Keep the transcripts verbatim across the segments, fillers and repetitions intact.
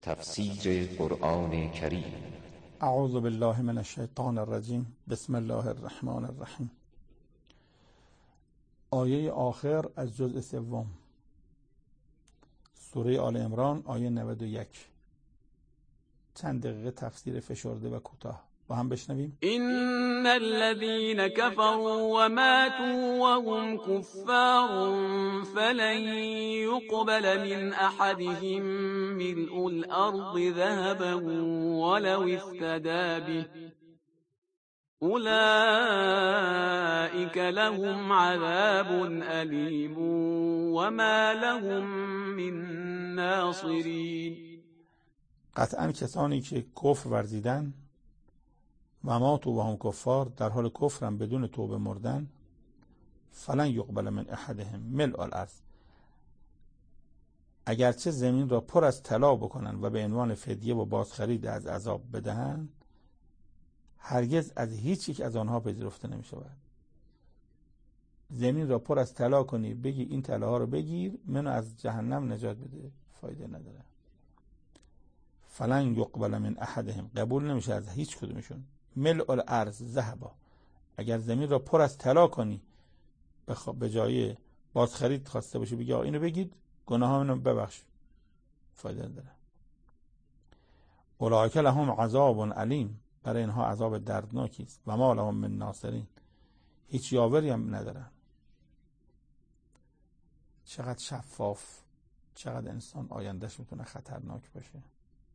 تفسیر قرآن کریم. اعوذ بالله من الشیطان الرجیم. بسم الله الرحمن الرحیم. آیه آخر از جزء سوم، سوره آل عمران، آیه نود و یک. چند دقیقه تفسیر فشرده و کوتاه با هم بشنویم. ان الذين كفروا وماتوا وهم كفار فلن يقبل من احدهم ملء الارض ذهبا ولو افتدى به اولئك لهم عذاب الیم وما لهم من ناصرین. قطعا کسانی که کفر ورزیدن و ماتوا و هم کفار، در حال کفرم بدون توبه مردن، فلن یقبل من احدهم ملء الارض، اگرچه زمین را پر از طلا بکنن و به عنوان فدیه و بازخرید از عذاب بدهن، هرگز از هیچ یک از آنها پذیرفته نمی شود. زمین را پر از طلا کنی بگی این طلاها رو بگیر منو از جهنم نجات بده، فایده نداره. فلن یقبل من احدهم، قبول نمیشه از هیچ کدومشون. ملء الارض ذهبا، اگر زمین را پر از طلا کنی بخ... به جای بازخرید خواسته باشی بگی اینو بگید گناهامونو ببخش، فایده نداره. اولئک لهم عذاب علیم، برای اینها عذاب دردناکی است. و ما لهم من ناصرین، هیچ یاوری هم ندارن. چقدر شفاف، چقدر انسان آیندهش میتونه خطرناک باشه.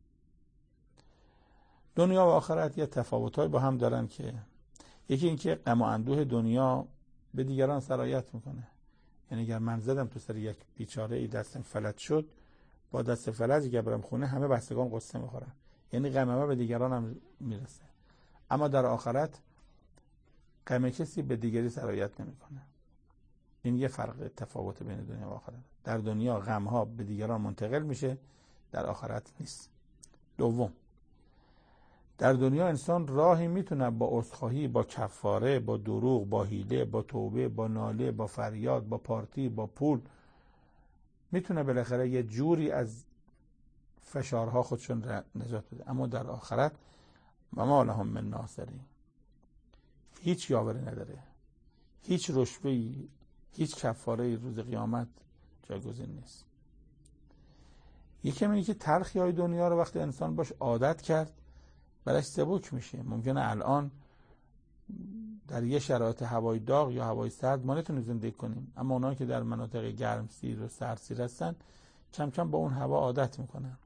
دنیا و آخرت یه تفاوت‌های با هم دارن که یکی این که غم و اندوه دنیا به دیگران سرایت میکنه. یعنی اگر من زدم تو سر یک بیچاره ای دستم فلج شد، با دست فلج اگر برم خونه همه بستگان قصه میخورن، یعنی غم ما به دیگران هم میرسه. اما در آخرت غم کسی به دیگری سرایت نمیکنه. این یه فرق تفاوت بین دنیا و آخرت. در دنیا غم ها به دیگران منتقل میشه، در آخرت نیست. دوم، در دنیا انسان راهی میتونه با عذرخواهی، با کفاره، با دروغ، با حیله، با توبه، با ناله، با فریاد، با پارتی، با پول، میتونه بالاخره یه جوری از فشارها خودشون نجات بده. اما در آخرت و ما لهم من ناصرین، هیچ یاوری نداره، هیچ رشوه‌ای، هیچ کفاره‌ای روز قیامت جایگزین نیست. یکی اینه که تلخی های دنیا رو وقتی انسان باش عادت کرد برایش سبک میشه. ممکنه الان در یه شرایط هوای داغ یا هوای سرد ما نتونیم زندگی کنیم، اما اونایی که در مناطق گرمسیر و سردسیر هستن کم کم با اون هوا عادت میکنن.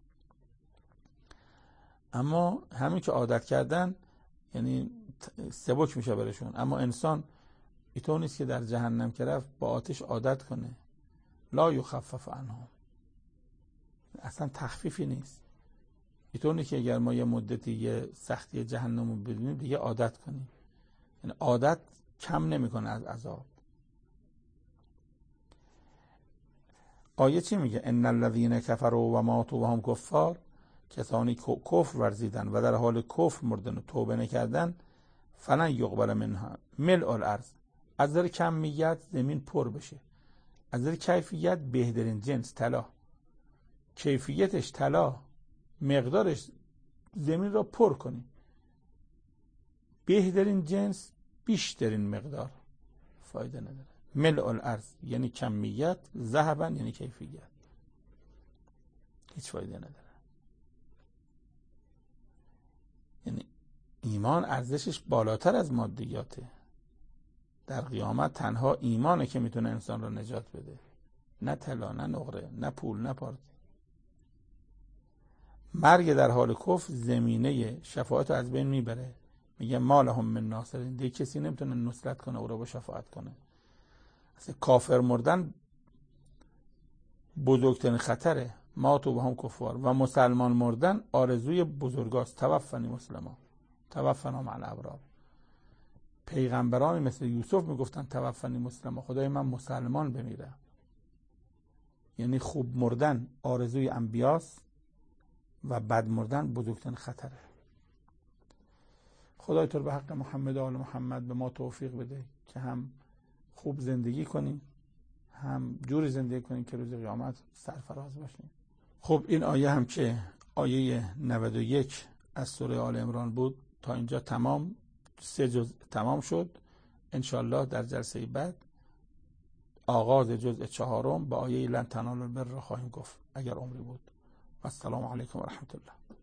اما همین که عادت کردن یعنی سبک میشه برشون. اما انسان اینطور نیست که در جهنم که رفت با آتش عادت کنه. لا یخفف عنهم، اصلا تخفیفی نیست. اینطور نیست که اگر ما یه مدتی یه سختی جهنم رو بدونیم دیگه عادت کنیم. یعنی عادت کم نمیکنه از عذاب. آیه چی میگه؟ ان الذين كفروا و ماتوا و هم کفار، کسانی کفر ورزیدن و در حال کفر مردن و توبه نکردن، فلن یقبل منها ملء الارض، از نظر کمیت زمین پر بشه، از نظر کیفیت بهترین جنس طلا، کیفیتش طلا، مقدارش زمین را پر کنی، بهترین جنس بیشترین مقدار، فایده نداره. ملء الارض یعنی کمیت، ذهبا یعنی کیفیت، هیچ فایده نداره. یعنی ایمان ارزشش بالاتر از مادیاته. در قیامت تنها ایمانه که میتونه انسان را نجات بده، نه طلا، نه نقره، نه پول، نه پارتی. مرگ در حال کفر زمینه شفاعت رو از بین میبره. میگه ما لهم من ناصرین، دیگه کسی نمیتونه نصرت کنه او رو با شفاعت کنه. اصلا کافر مردن بزرگترین خطره. ماتوا و هم کفار. و مسلمان مردن آرزوی بزرگاست. توفنی مسلمان، توفنا مع الابرار. پیغمبرانی مثل یوسف میگفتن توفنی مسلمان، خدای من مسلمان بمیرم. یعنی خوب مردن آرزوی انبیاست و بد مردن بزرگترین خطره. خدای تو به حق محمد و آل محمد به ما توفیق بده که هم خوب زندگی کنیم، هم جوری زندگی کنیم که روز قیامت سرفراز باشیم. خب این آیه هم که آیه نود و یک از سوره آل عمران بود. تا اینجا تمام، سه جزء تمام شد. انشالله در جلسه بعد آغاز جزء چهارم با آیه لن تنالوا البر خواهیم گفت اگر عمری بود. السلام علیکم و رحمت الله.